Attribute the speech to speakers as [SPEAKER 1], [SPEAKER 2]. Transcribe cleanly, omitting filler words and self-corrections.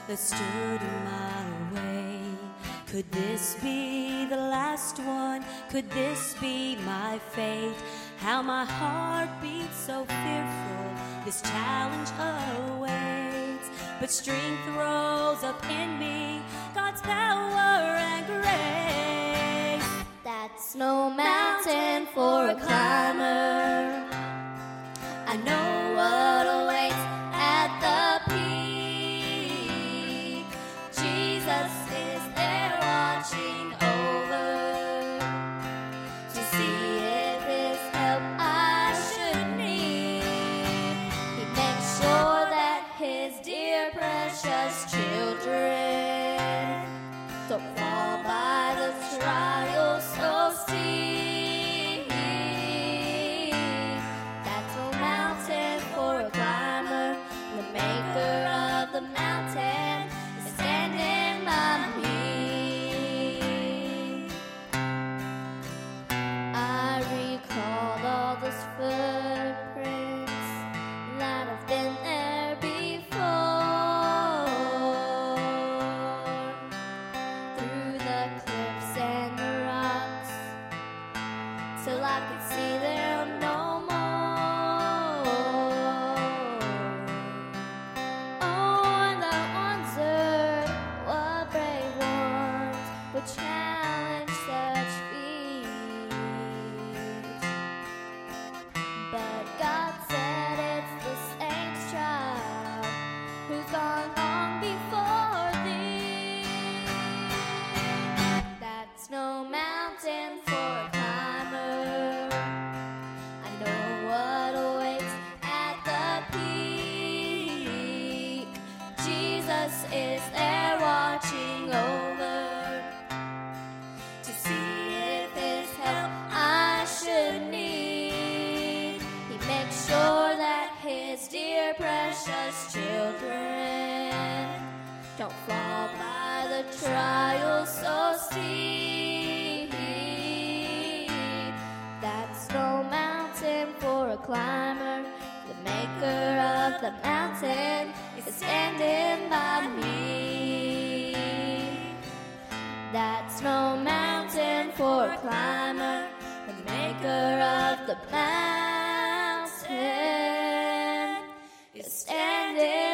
[SPEAKER 1] that stood in my way. Could this be the last one? Could this be my fate? How my heart beats so fearful, this challenge awaits. But strength rose up in me, God's power and grace.
[SPEAKER 2] That's no mountain for a climber. I know what awaits at the peak. Jesus is there watching over to see if His help I should need. He makes sure that His dear precious children don't fall by the trials so steep. That's no mountain for a climber. The maker of the mountain is standing by me. I recall all those footprints that have been there before, through the cliffs and the rocks, till I could see them no more. Oh, and I wondered what brave ones would challenge such feats. But God said it's the saint's child who's gone long before thee. That's no mountain for a climber. I know what awaits at the peak. Jesus is there watching over to see if His help I should need. He makes sure that His dear precious children don't fall by the trials so steep. That's no mountain for a climber. The maker of the mountain is standing by me. That's no mountain for a climber. The maker of the mountain is standing